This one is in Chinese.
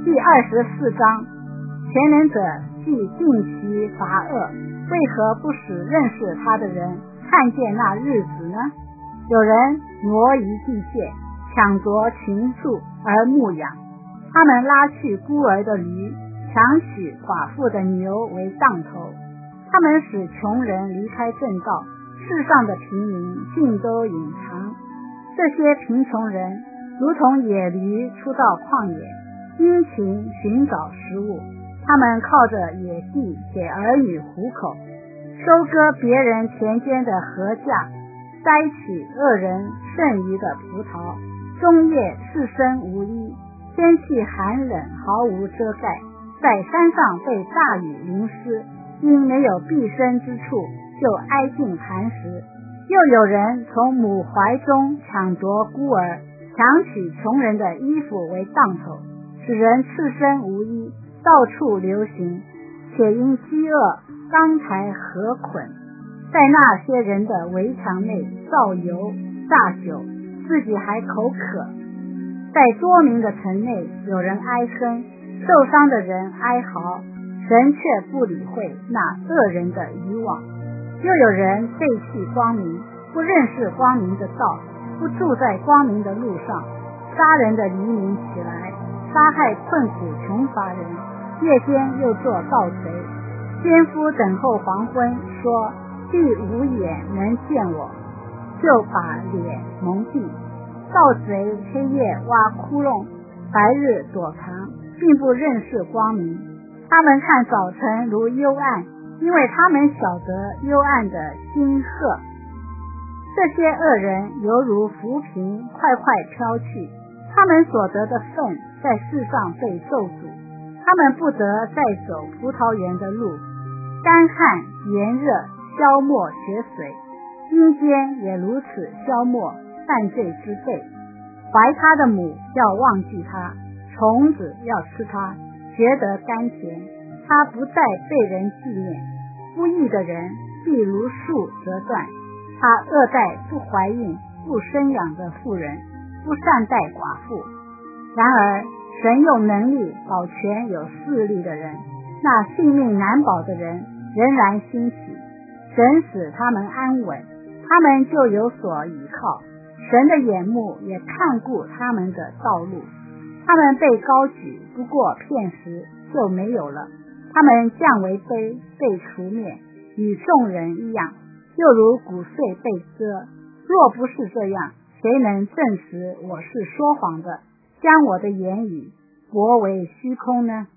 第24章，全能者既定其罚恶，为何不使认识他的人看见那日子呢？有人挪移地界，抢夺群畜而牧养，他们拉去孤儿的驴，强取寡妇的牛为当头，他们使穷人离开正道，世上的平民尽都隐藏。这些贫穷人如同野驴出到旷野，殷勤寻找食物，他们靠着野地给儿女糊口，收割别人田间的禾稼，摘取恶人剩余的葡萄，终夜赤身无衣，天气寒冷毫无遮盖，在山上被大雨淋湿，因没有避身之处，就挨尽寒食。又有人从母怀中抢夺孤儿，强取穷人的衣服为当头，使人赤身无衣，到处流行，且因饥饿钢材合捆，在那些人的围墙内造油榨酒，自己还口渴。在多民的城内有人哀哼，受伤的人哀嚎，神却不理会那恶人的渔网。又有人背弃光明，不认识光明的道，不住在光明的路上，杀人的黎明起来，杀害困苦穷乏人，夜间又做盗贼。奸夫等候黄昏，说必无眼能见我，就把脸蒙蔽。盗贼黑夜挖窟窿，白日躲藏，并不认识光明。他们看早晨如幽暗，因为他们晓得幽暗的星赫。这些恶人犹如浮萍，快快飘去，他们所得的份在世上被咒诅，他们不得再走葡萄园的路，干旱炎热消没血水，阴间也如此消没犯罪之辈。怀他的母要忘记他，虫子要吃他，觉得甘甜，他不再被人纪念。不义的人必如树折断，他恶待不怀孕不生养的妇人，不善待寡妇。然而神用能力保全有势力的人，那性命难保的人仍然兴起。神使他们安稳，他们就有所依靠，神的眼目也看顾他们的道路。他们被高举，不过片时就没有了，他们降为卑，被除灭，与众人一样，又如骨碎被割。若不是这样，谁能证实我是说谎的，将我的言语驳为虚空呢？